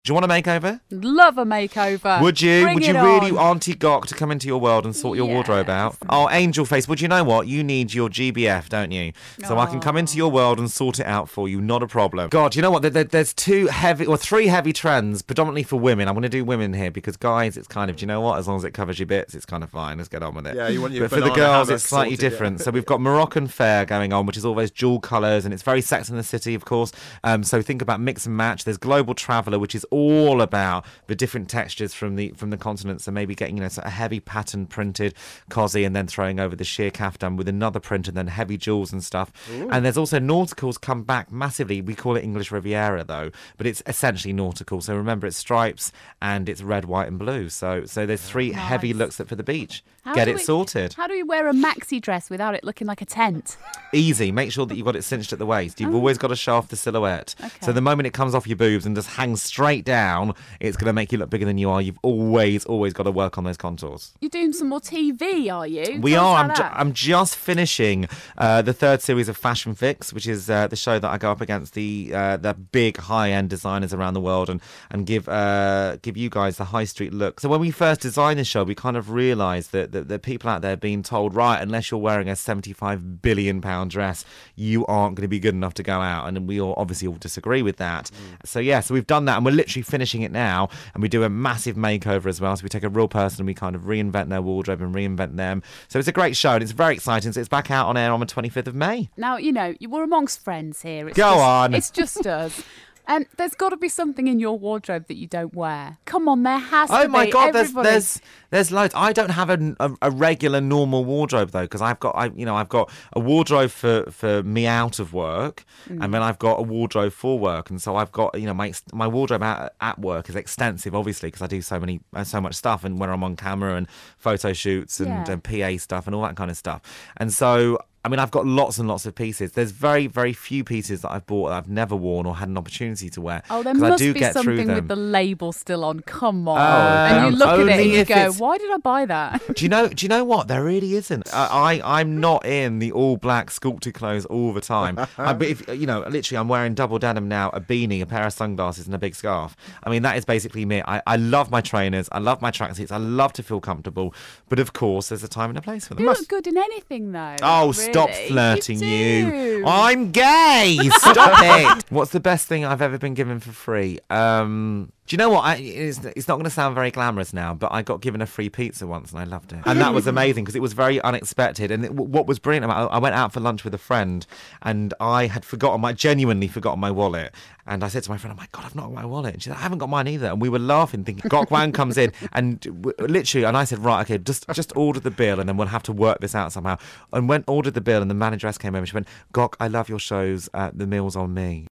Do you want a makeover? Love a makeover. Would you? Bring Would you it really, on. Auntie Gok, to come into your world and sort your wardrobe out? Oh, Angel Face. Well, do you know what? You need your GBF, don't you? So I can come into your world and sort it out for you. Not a problem. God, you know what? There's three heavy trends, predominantly for women. I'm going to do women here because guys, it's kind of, do you know what? As long as it covers your bits, it's kind of fine. Let's get on with it. Yeah, you want your But for the girls, it's slightly sorted, different. So we've got Moroccan fair going on, which is always jewel colours, and it's very Sex in the City, of course. So think about mix and match. There's Global Traveller, which is all about the different textures from the continent. So maybe getting, sort of heavy pattern printed cosy and then throwing over the sheer kaftan with another print and then heavy jewels and stuff. Ooh. And there's also nauticals come back massively. We call it English Riviera though, but it's essentially nautical. So remember, it's stripes and it's red, white and blue. So there's three heavy looks for the beach. Get it sorted. How do we wear a maxi dress without it looking like a tent? Easy. Make sure that you've got it cinched at the waist. You've always got to show off the silhouette. Okay. So the moment it comes off your boobs and just hangs straight down, it's going to make you look bigger than you are. You've always got to work on those contours. You're doing some more TV, are you? We are. I'm just finishing the third series of Fashion Fix, which is the show that I go up against the big high-end designers around the world and give you guys the high street look. So when we first designed this show, we kind of realised that the people out there being told, right, unless you're wearing a £75 billion dress, you aren't going to be good enough to go out. And we obviously all disagree with that. So we've done that and we're literally finishing it now. And we do a massive makeover as well. So we take a real person and we kind of reinvent their wardrobe and reinvent them. So it's a great show and it's very exciting. So it's back out on air on the 25th of May. Now, we're amongst friends here. Go on. It's just us. And there's got to be something in your wardrobe that you don't wear. Come on, there has to be. Oh my God, Everybody. there's loads. I don't have a regular normal wardrobe though, because I've got a wardrobe for me out of work, and then I've got a wardrobe for work, and so I've got my wardrobe at work is extensive, obviously, because I do so much stuff, and when I'm on camera and photo shoots and PA stuff and all that kind of stuff, and so. I mean, I've got lots and lots of pieces. There's very, very few pieces that I've bought that I've never worn or had an opportunity to wear. Oh, there must be something with the label still on. Come on. And you look at it and you go, why did I buy that? Do you know what? There really isn't. I'm not in the all black sculpted clothes all the time. But if literally I'm wearing double denim now, a beanie, a pair of sunglasses and a big scarf. I mean, that is basically me. I love my trainers. I love my tracksuits. I love to feel comfortable. But of course, there's a time and a place for them. You look good in anything though. Oh, really? Stop flirting, you. I'm gay. Stop it. What's the best thing I've ever been given for free? Do you know what? It's not going to sound very glamorous now, but I got given a free pizza once and I loved it. And that was amazing because it was very unexpected. And what was brilliant about it, I went out for lunch with a friend and I had genuinely forgotten my wallet. And I said to my friend, oh my God, I've not got my wallet. And she said, I haven't got mine either. And we were laughing, thinking, Gok Wan comes in and literally, and I said, right, okay, just order the bill and then we'll have to work this out somehow. And ordered the bill and the manageress came over and she went, Gok, I love your shows. The meal's on me.